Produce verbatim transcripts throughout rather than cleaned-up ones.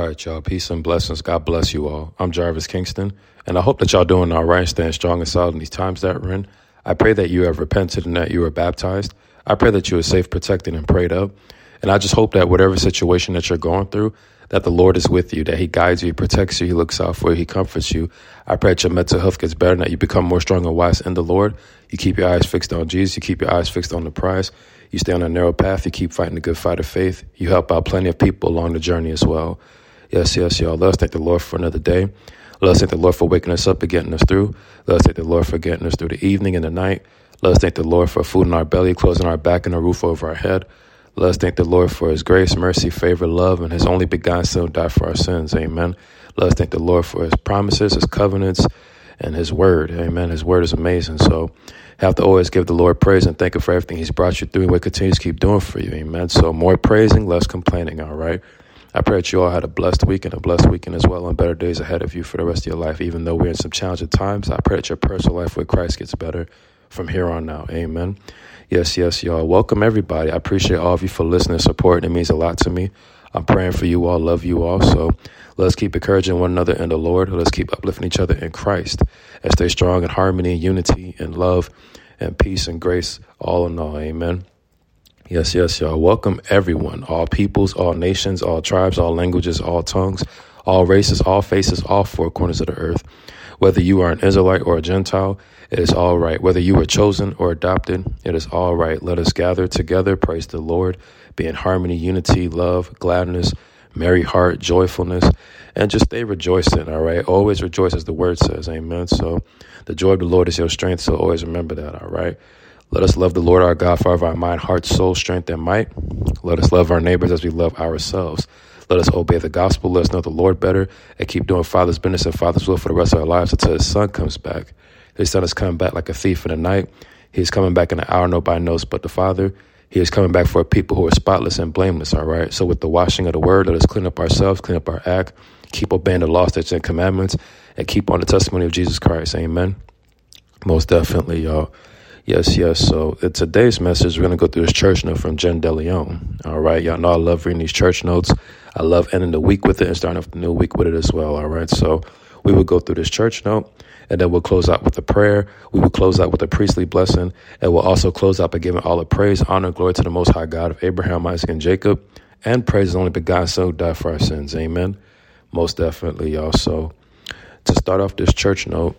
All right, y'all. Peace and blessings. God bless you all. I'm Jarvis Kingston, and I hope that y'all doing all right, staying strong and solid in these times that we're in. I pray that you have repented and that you are baptized. I pray that you are safe, protected, and prayed up. And I just hope that whatever situation that you're going through, that the Lord is with you, that he guides you, he protects you, he looks out for you, he comforts you. I pray that your mental health gets better and that you become more strong and wise in the Lord. You keep your eyes fixed on Jesus. You keep your eyes fixed on the prize. You stay on a narrow path. You keep fighting the good fight of faith. You help out plenty of people along the journey as well. Yes, yes, y'all. Let us thank the Lord for another day. Let us thank the Lord for waking us up and getting us through. Let us thank the Lord for getting us through the evening and the night. Let us thank the Lord for food in our belly, closing our back, and a roof over our head. Let us thank the Lord for his grace, mercy, favor, love, and his only begotten Son who died for our sins. Amen. Let us thank the Lord for his promises, his covenants, and his word. Amen. His word is amazing. So have to always give the Lord praise and thank him for everything he's brought you through and what continues to keep doing for you. Amen. So more praising, less complaining. All right. I pray that you all had a blessed week and a blessed weekend as well and better days ahead of you for the rest of your life. Even though we're in some challenging times, I pray that your personal life with Christ gets better from here on out. Amen. Yes, yes, y'all. Welcome, everybody. I appreciate all of you for listening and supporting. It means a lot to me. I'm praying for you all, love you all. So let's keep encouraging one another in the Lord. Let's keep uplifting each other in Christ and stay strong in harmony, unity, and love, and peace and grace, all in all. Amen. Yes, yes, y'all. Welcome, everyone, all peoples, all nations, all tribes, all languages, all tongues, all races, all faces, all four corners of the earth. Whether you are an Israelite or a Gentile, it is all right. Whether you were chosen or adopted, it is all right. Let us gather together, praise the Lord, be in harmony, unity, love, gladness, merry heart, joyfulness, and just stay rejoicing, all right? Always rejoice as the word says, amen. So the joy of the Lord is your strength, so always remember that, all right? Let us love the Lord our God for our mind, heart, soul, strength, and might. Let us love our neighbors as we love ourselves. Let us obey the gospel. Let us know the Lord better and keep doing Father's business and Father's will for the rest of our lives until his Son comes back. His Son is coming back like a thief in the night. He is coming back in an hour nobody knows but the Father. He is coming back for a people who are spotless and blameless, all right? So with the washing of the word, let us clean up ourselves, clean up our act, keep obeying the law, statutes, and commandments, and keep on the testimony of Jesus Christ. Amen. Most definitely, y'all. Yes, yes. So in today's message, we're going to go through this church note from Jen DeLeon. All right. Y'all know I love reading these church notes. I love ending the week with it and starting off the new week with it as well. All right. So we will go through this church note and then we'll close out with a prayer. We will close out with a priestly blessing, and we'll also close out by giving all the praise, honor, and glory to the Most High God of Abraham, Isaac, and Jacob, and praise his only begotten Son who died for our sins. Amen. Most definitely, y'all. So to start off this church note,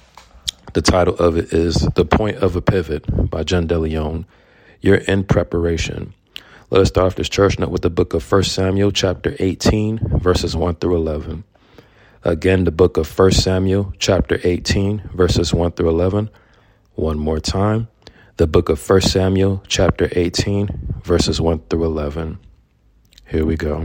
the title of it is The Point of a Pivot by Jen DeLeon. You're in preparation. Let us start off this church note with the book of First Samuel, chapter eighteen, verses one through eleven. Again, the book of First Samuel, chapter eighteen, verses one through eleven. One more time. The book of First Samuel, chapter eighteen, verses one through eleven. Here we go.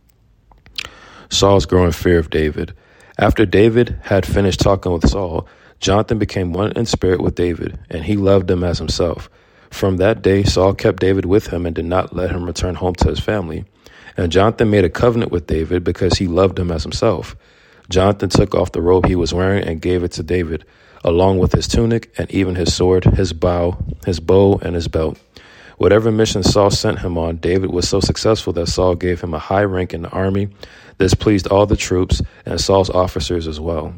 Saul's growing fear of David. After David had finished talking with Saul, Jonathan became one in spirit with David, and he loved him as himself. From that day, Saul kept David with him and did not let him return home to his family. And Jonathan made a covenant with David because he loved him as himself. Jonathan took off the robe he was wearing and gave it to David, along with his tunic and even his sword, his bow, his bow, and his belt. Whatever mission Saul sent him on, David was so successful that Saul gave him a high rank in the army. This pleased all the troops and Saul's officers as well.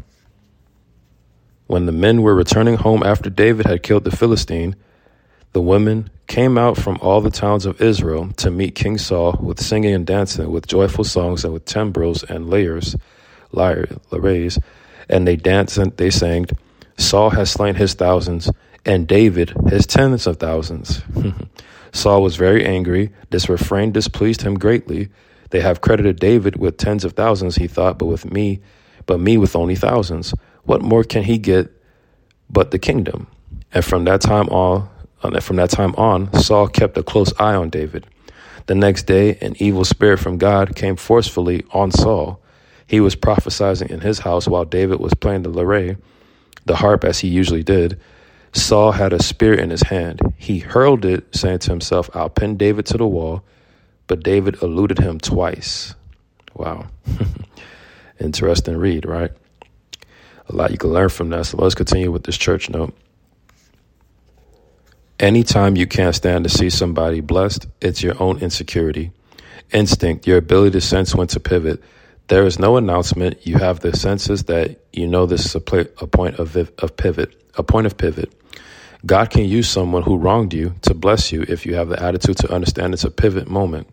When the men were returning home after David had killed the Philistine, the women came out from all the towns of Israel to meet King Saul with singing and dancing, with joyful songs and with timbrels and lyres, lyres, and they danced and they sang, Saul has slain his thousands, and David his tens of thousands. Saul was very angry. This refrain displeased him greatly. They have credited David with tens of thousands, he thought, but with me, but me with only thousands. What more can he get but the kingdom? And from that time on, from that time on, Saul kept a close eye on David. The next day, an evil spirit from God came forcefully on Saul. He was prophesying in his house while David was playing the lyre, the harp, as he usually did. Saul had a spear in his hand. He hurled it, saying to himself, I'll pin David to the wall. But David eluded him twice. Wow. Interesting read, right? A lot you can learn from that. So let's continue with this church note. Anytime you can't stand to see somebody blessed, it's your own insecurity, instinct, your ability to sense when to pivot. There is no announcement. You have the senses that you know this is a, pla- a point of, of pivot, a point of pivot. God can use someone who wronged you to bless you if you have the attitude to understand it's a pivot moment.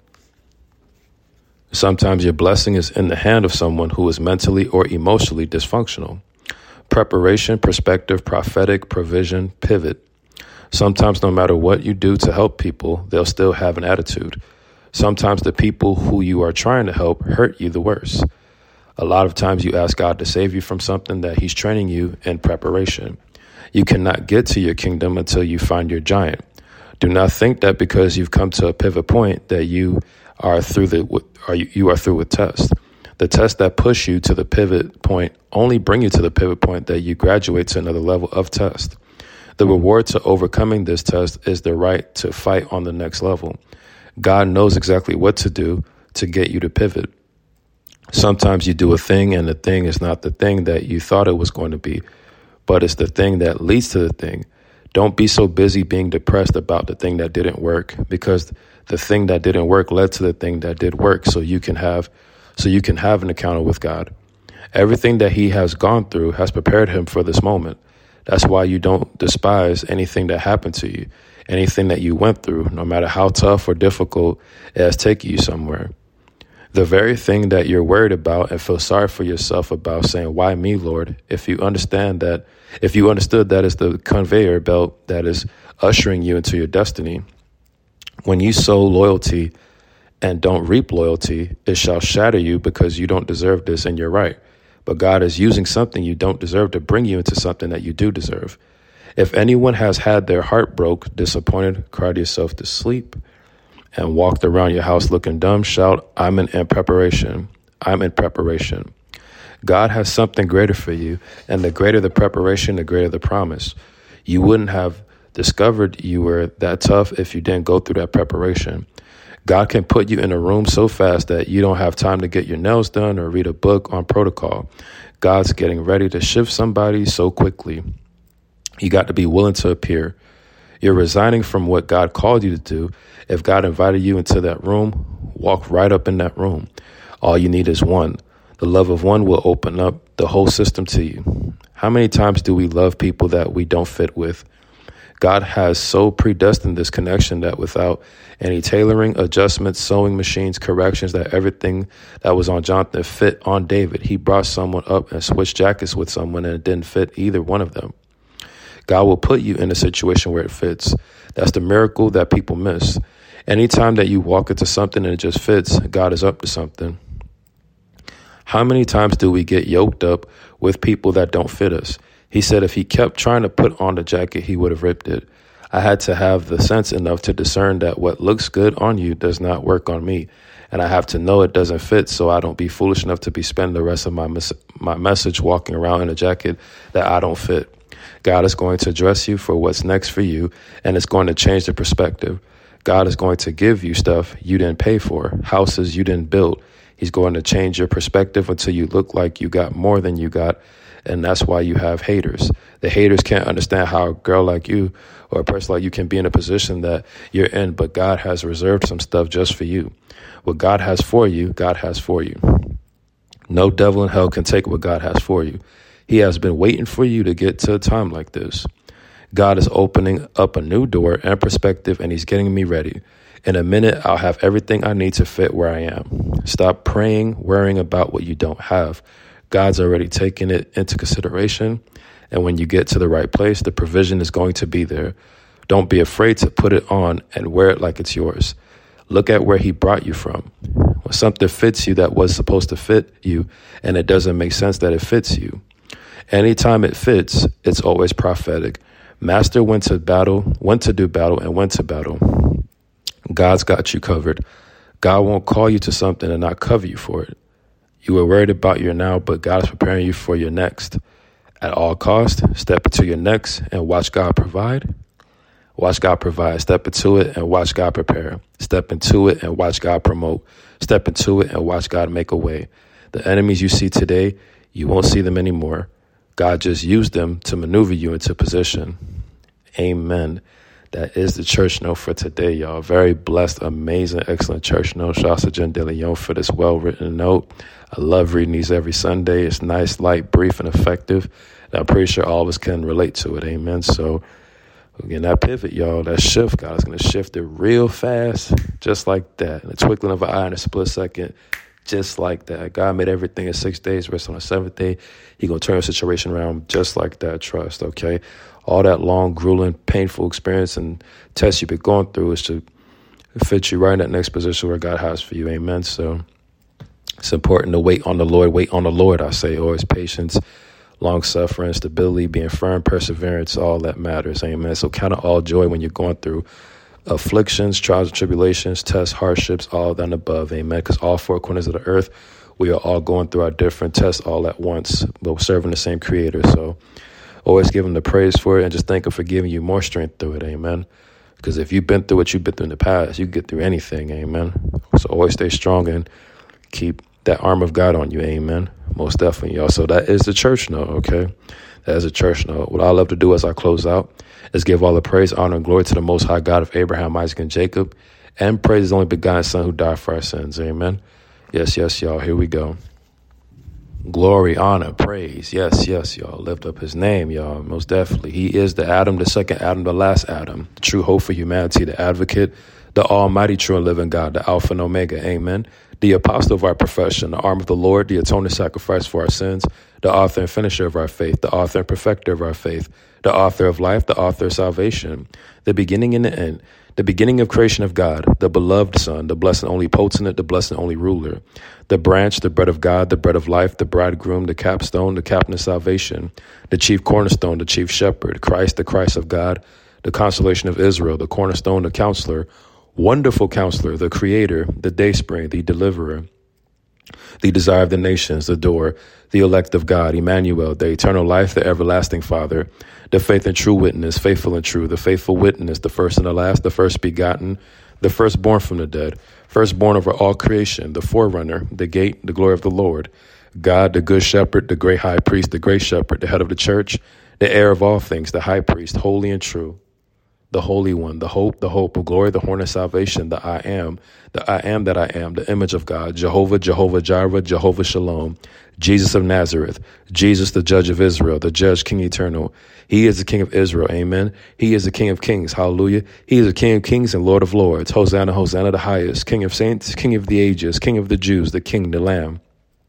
Sometimes your blessing is in the hand of someone who is mentally or emotionally dysfunctional. Preparation, perspective, prophetic, provision, pivot. Sometimes no matter what you do to help people, they'll still have an attitude. Sometimes the people who you are trying to help hurt you the worst. A lot of times you ask God to save you from something that he's training you in preparation. You cannot get to your kingdom until you find your giant. Do not think that because you've come to a pivot point that you are through the are you, you are through with tests. The tests that push you to the pivot point only bring you to the pivot point that you graduate to another level of test. The reward to overcoming this test is the right to fight on the next level. God knows exactly what to do to get you to pivot. Sometimes you do a thing and the thing is not the thing that you thought it was going to be, but it's the thing that leads to the thing. Don't be so busy being depressed about the thing that didn't work, because the thing that didn't work led to the thing that did work, so you can have so you can have an encounter with God. Everything that he has gone through has prepared him for this moment. That's why you don't despise anything that happened to you. Anything that you went through, no matter how tough or difficult, it has taken you somewhere. The very thing that you're worried about and feel sorry for yourself about, saying, why me, Lord? If you understand that, if you understood that is the conveyor belt that is ushering you into your destiny, when you sow loyalty and don't reap loyalty, it shall shatter you because you don't deserve this and you're right. But God is using something you don't deserve to bring you into something that you do deserve. If anyone has had their heart broke, disappointed, cried yourself to sleep, and walked around your house looking dumb, shout, I'm in, in preparation. I'm in preparation. God has something greater for you, and the greater the preparation, the greater the promise. You wouldn't have discovered you were that tough if you didn't go through that preparation. God can put you in a room so fast that you don't have time to get your nails done or read a book on protocol. God's getting ready to shift somebody so quickly. You got to be willing to appear. You're resigning from what God called you to do. If God invited you into that room, walk right up in that room. All you need is one. The love of one will open up the whole system to you. How many times do we love people that we don't fit with? God has so predestined this connection that without any tailoring, adjustments, sewing machines, corrections, that everything that was on Jonathan fit on David. He brought someone up and switched jackets with someone and it didn't fit either one of them. God will put you in a situation where it fits. That's the miracle that people miss. Anytime that you walk into something and it just fits, God is up to something. How many times do we get yoked up with people that don't fit us? He said if he kept trying to put on the jacket, he would have ripped it. I had to have the sense enough to discern that what looks good on you does not work on me. And I have to know it doesn't fit, so I don't be foolish enough to be spending the rest of my mes- my message walking around in a jacket that I don't fit. God is going to dress you for what's next for you, and it's going to change the perspective. God is going to give you stuff you didn't pay for, houses you didn't build. He's going to change your perspective until you look like you got more than you got, and that's why you have haters. The haters can't understand how a girl like you or a person like you can be in a position that you're in, but God has reserved some stuff just for you. What God has for you, God has for you. No devil in hell can take what God has for you. He has been waiting for you to get to a time like this. God is opening up a new door and perspective, and he's getting me ready. In a minute, I'll have everything I need to fit where I am. Stop praying, worrying about what you don't have. God's already taken it into consideration. And when you get to the right place, the provision is going to be there. Don't be afraid to put it on and wear it like it's yours. Look at where he brought you from. When something fits you that was supposed to fit you, and it doesn't make sense that it fits you. Anytime it fits, it's always prophetic. Master went to battle, went to do battle, and went to battle. God's got you covered. God won't call you to something and not cover you for it. You were worried about your now, but God is preparing you for your next. At all costs, step into your next and watch God provide. Watch God provide. Step into it and watch God prepare. Step into it and watch God promote. Step into it and watch God make a way. The enemies you see today, you won't see them anymore. God just used them to maneuver you into position. Amen. That is the church note for today, y'all. Very blessed, amazing, excellent church note. Shout out to Jen De Leon for this well-written note. I love reading these every Sunday. It's nice, light, brief, and effective. And I'm pretty sure all of us can relate to it. Amen. So, again, that pivot, y'all, that shift, God is going to shift it real fast, just like that. In the twinkling of an eye in a split second, just like that. God made everything in six days, rest on the seventh day. He going to turn the situation around just like that. Trust, okay? All that long, grueling, painful experience and tests you've been going through is to fit you right in that next position where God has for you. Amen. So it's important to wait on the Lord. Wait on the Lord, I say. Always patience, long suffering, stability, being firm, perseverance, all that matters. Amen. So count it all joy when you're going through afflictions, trials and tribulations, tests, hardships, all that and above. Amen. Because all four corners of the earth, we are all going through our different tests all at once, but we're serving the same creator. So always give him the praise for it and just thank him for giving you more strength through it. Amen. Because if you've been through what you've been through in the past, you can get through anything. Amen. So always stay strong and keep that arm of God on you. Amen. Most definitely, y'all. So that is the church note, okay? That is a church note. What I love to do as I close out is give all the praise, honor, and glory to the Most High God of Abraham, Isaac, and Jacob, and praise his only begotten Son who died for our sins. Amen. Yes, yes, y'all. Here we go. Glory, honor, praise. Yes, yes, y'all. Lift up his name, y'all. Most definitely. He is the Adam, the second Adam, the last Adam, the true hope for humanity, the advocate, the almighty, true and living God, the Alpha and Omega. Amen. The apostle of our profession, the arm of the Lord, the atoning sacrifice for our sins, the author and finisher of our faith, the author and perfecter of our faith, the author of life, the author of salvation, the beginning and the end, the beginning of creation of God, the beloved Son, the blessed and only potentate, the blessed and only ruler, the branch, the bread of God, the bread of life, the bridegroom, the capstone, the captain of salvation, the chief cornerstone, the chief shepherd, Christ, the Christ of God, the consolation of Israel, the cornerstone, the counselor, wonderful counselor, the creator, the dayspring, the deliverer, the desire of the nations, the door, the elect of God, Emmanuel, the eternal life, the everlasting Father, the faith and true witness, faithful and true, the faithful witness, the first and the last, the first begotten, the firstborn from the dead, firstborn over all creation, the forerunner, the gate, the glory of the Lord, God, the good shepherd, the great high priest, the great shepherd, the head of the church, the heir of all things, the high priest, holy and true, the Holy One, the hope, the hope of glory, the horn of salvation, the I am, the I am that I am, the image of God, Jehovah, Jehovah Jireh, Jehovah Shalom, Jesus of Nazareth, Jesus, the judge of Israel, the judge, King eternal. He is the King of Israel. Amen. He is the King of kings. Hallelujah. He is the King of kings and Lord of lords. Hosanna, Hosanna, the highest, King of saints, King of the ages, King of the Jews, the King, the Lamb,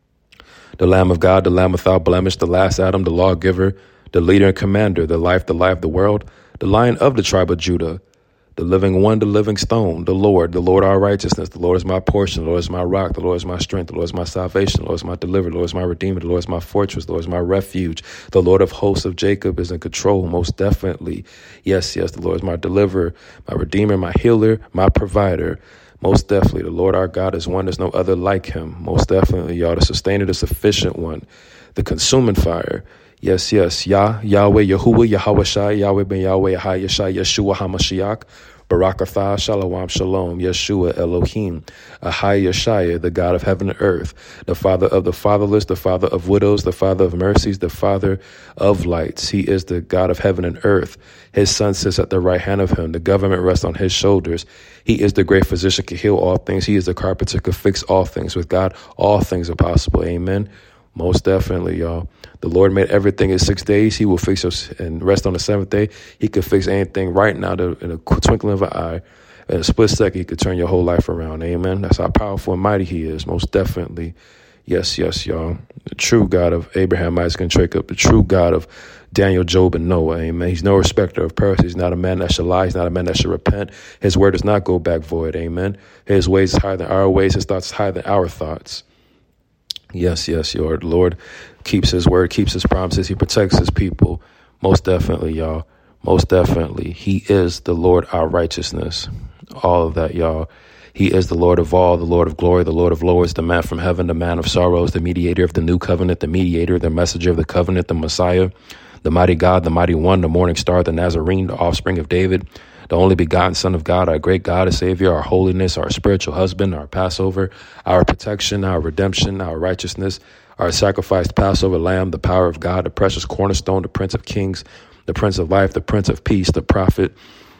the Lamb of God, the Lamb without blemish, the last Adam, the lawgiver, the leader and commander, the life, the life of the world, the Lion of the tribe of Judah, the living one, the living stone, the Lord, the Lord our righteousness. The Lord is my portion. The Lord is my rock. The Lord is my strength. The Lord is my salvation. The Lord is my deliverer. The Lord is my redeemer. The Lord is my fortress. The Lord is my refuge. The Lord of hosts of Jacob is in control, most definitely. Yes, yes, the Lord is my deliverer, my redeemer, my healer, my provider. Most definitely, the Lord our God is one. There's no other like him. Most definitely, y'all, the sustainer, the sufficient one, the consuming fire. Yes, yes, Yah, Yahweh, Yahuwah, Yahweh Shai, Yahweh ben Yahweh, Ahai, Yeshai, Yeshua HaMashiach, Barak Atah, Shalom, Shalom, Yeshua, Elohim, Ahai, Yeshai, the God of heaven and earth, the Father of the fatherless, the Father of widows, the Father of mercies, the Father of lights. He is the God of heaven and earth. His Son sits at the right hand of him. The government rests on his shoulders. He is the great physician, can heal all things. He is the carpenter, can fix all things. With God, all things are possible. Amen. Most definitely, y'all. The Lord made everything in six days. He will fix us and rest on the seventh day. He could fix anything right now in a twinkling of an eye. In a split second, he could turn your whole life around. Amen. That's how powerful and mighty he is. Most definitely. Yes, yes, y'all. The true God of Abraham, Isaac, and Jacob. The true God of Daniel, Job, and Noah. Amen. He's no respecter of persons. He's not a man that shall lie. He's not a man that shall repent. His word does not go back void. Amen. His ways is higher than our ways. His thoughts is higher than our thoughts. Yes, yes, Lord. The Lord keeps his word, keeps his promises. He protects his people. Most definitely, y'all. Most definitely. He is the Lord, our righteousness. All of that, y'all. He is the Lord of all, the Lord of glory, the Lord of lords, the man from heaven, the man of sorrows, the mediator of the new covenant, the mediator, the messenger of the covenant, the Messiah, the mighty God, the mighty one, the morning star, the Nazarene, the offspring of David, the only begotten Son of God, our great God, our Savior, our holiness, our spiritual husband, our Passover, our protection, our redemption, our righteousness, our sacrificed Passover lamb, the power of God, the precious cornerstone, the Prince of Kings, the Prince of Life, the Prince of Peace, the prophet,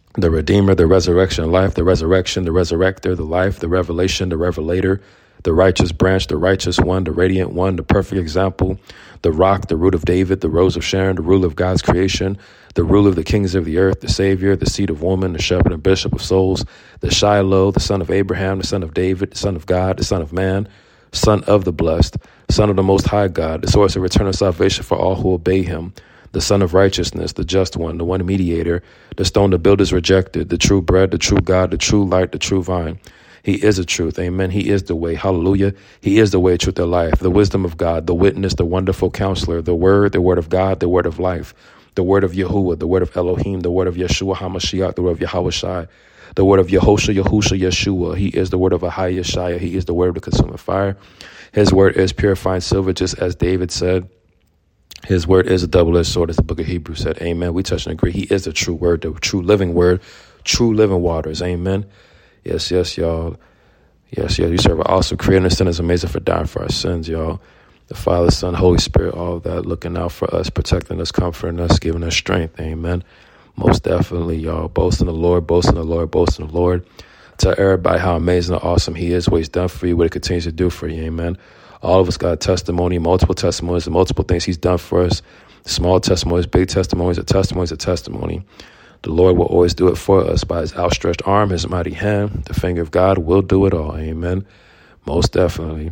the Redeemer, the resurrection, life, the resurrection, the resurrector, the life, the revelation, the revelator, the righteous branch, the righteous one, the radiant one, the perfect example, the rock, the root of David, the rose of Sharon, the ruler of God's creation, the ruler of the kings of the earth, the Savior, the seed of woman, the shepherd and bishop of souls, the Shiloh, the son of Abraham, the son of David, the son of God, the son of man, son of the blessed, son of the most high God, the source of eternal salvation for all who obey him, the Son of righteousness, the just one, the one mediator, the stone the builders rejected, the true bread, the true God, the true light, the true vine. He is the truth. Amen. He is the way. Hallelujah. He is the way, truth, and life, the wisdom of God, the witness, the wonderful counselor, the word, the word of God, the word of life, the word of Yahuwah, the word of Elohim, the word of Yeshua HaMashiach, the word of Yahushai, the word of Yehosha, Yahusha, Yeshua. He is the word of Ahai Yeshaya. He is the word of the consuming fire. His word is purifying silver, just as David said. His word is a double-edged sword, as the book of Hebrews said. Amen. We touch and agree. He is the true word, the true living word, true living waters. Amen. Yes, yes, y'all. Yes, yes. You serve an awesome creator, and sin is amazing for dying for our sins, y'all. The Father, Son, Holy Spirit, all of that, looking out for us, protecting us, comforting us, giving us strength. Amen. Most definitely, y'all. Boast in the Lord, boast in the Lord, boast in the Lord. Tell everybody how amazing and awesome he is, what he's done for you, what he continues to do for you. Amen. All of us got a testimony, multiple testimonies, and multiple things he's done for us. Small testimonies, big testimonies, a testimony is a testimony. The Lord will always do it for us by his outstretched arm, his mighty hand. The finger of God will do it all. Amen. Most definitely.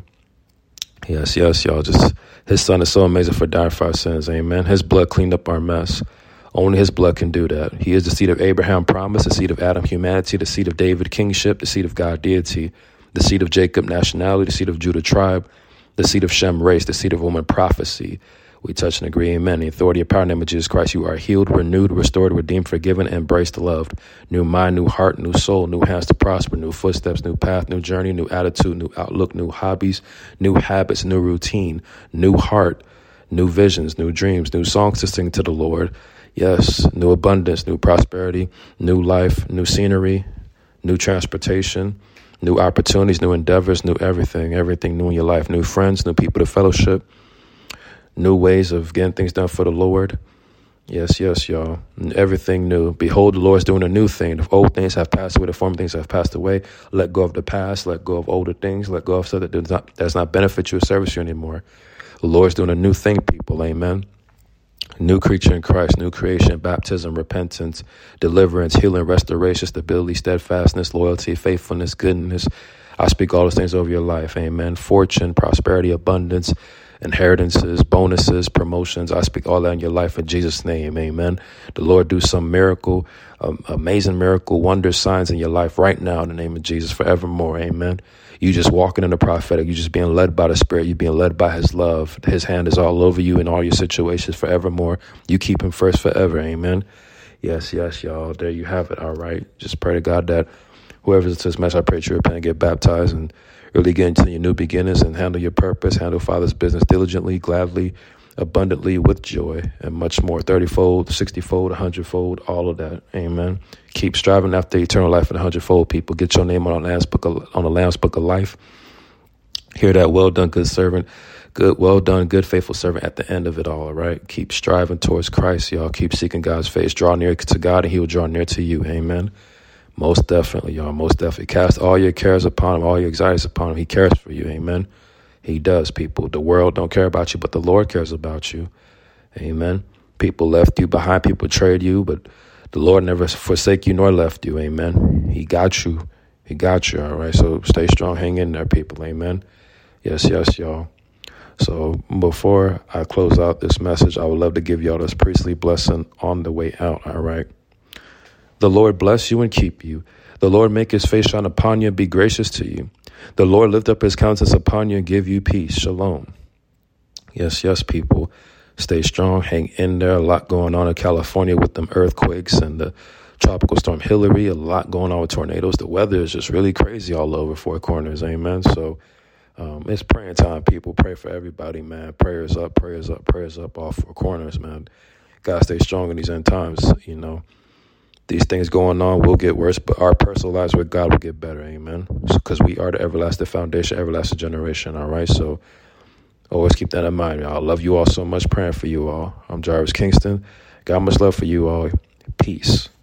Yes, yes, y'all. Just his son is so amazing for dying for our sins. Amen. His blood cleaned up our mess. Only his blood can do that. He is the seed of Abraham promise, the seed of Adam humanity, the seed of David kingship, the seed of God deity, the seed of Jacob nationality, the seed of Judah tribe, the seed of Shem race, the seed of woman prophecy. We touch and agree. Amen. The authority and power in the name of Jesus Christ, you are healed, renewed, restored, redeemed, forgiven, embraced, loved. New mind, new heart, new soul, new hands to prosper, new footsteps, new path, new journey, new attitude, new outlook, new hobbies, new habits, new routine, new heart, new visions, new dreams, new songs to sing to the Lord. Yes, new abundance, new prosperity, new life, new scenery, new transportation, new opportunities, new endeavors, new everything, everything new in your life, new friends, new people to fellowship, new ways of getting things done for the Lord. Yes, yes, y'all. Everything new. Behold, the Lord is doing a new thing. The old things have passed away. The former things have passed away. Let go of the past. Let go of older things. Let go of stuff that does not, does not benefit you or service you anymore. The Lord is doing a new thing, people. Amen. New creature in Christ, new creation, baptism, repentance, deliverance, healing, restoration, stability, steadfastness, loyalty, faithfulness, goodness. I speak all those things over your life. Amen. Fortune, prosperity, abundance, inheritances, bonuses, promotions. I speak all that in your life in Jesus' name. Amen. The Lord do some miracle, um, amazing miracle, wonders, signs in your life right now in the name of Jesus forevermore. Amen. You just walking in the prophetic. You just being led by the Spirit. You being led by his love. His hand is all over you in all your situations forevermore. You keep him first forever. Amen. Yes, yes, y'all. There you have it. All right. Just pray to God that whoever's into this mess, I pray that you repent and get baptized and really get into your new beginnings and handle your purpose, handle Father's business diligently, gladly, abundantly, with joy, and much more. thirty-fold, sixty-fold, one hundred-fold, all of that. Amen. Keep striving after eternal life in a hundredfold, people. Get your name on the Lamb's book of, on the Lamb's book of life. Hear that, well done, good servant. Good, well done, good, faithful servant at the end of it all, all right? Keep striving towards Christ, y'all. Keep seeking God's face. Draw near to God, and he will draw near to you. Amen. Most definitely, y'all. Most definitely. Cast all your cares upon him, all your anxieties upon him. He cares for you. Amen. He does, people. The world don't care about you, but the Lord cares about you. Amen. People left you behind. People betrayed you, but the Lord never forsake you nor left you. Amen. He got you. He got you. All right. So stay strong. Hang in there, people. Amen. Yes, yes, y'all. So before I close out this message, I would love to give y'all this priestly blessing on the way out. All right. The Lord bless you and keep you. The Lord make his face shine upon you and be gracious to you. The Lord lift up his countenance upon you and give you peace. Shalom. Yes, yes, people. Stay strong. Hang in there. A lot going on in California with them earthquakes and the tropical storm Hillary. A lot going on with tornadoes. The weather is just really crazy all over Four Corners. Amen. So um, it's praying time, people. Pray for everybody, man. Prayers up, prayers up, prayers up, all Four Corners, man. Gotta stay strong in these end times, you know. These things going on will get worse, but our personal lives with God will get better. Amen. Because we are the everlasting foundation, everlasting generation. All right. So always keep that in mind. I love you all so much. Praying for you all. I'm Jarvis Kingston. God much love for you all. Peace.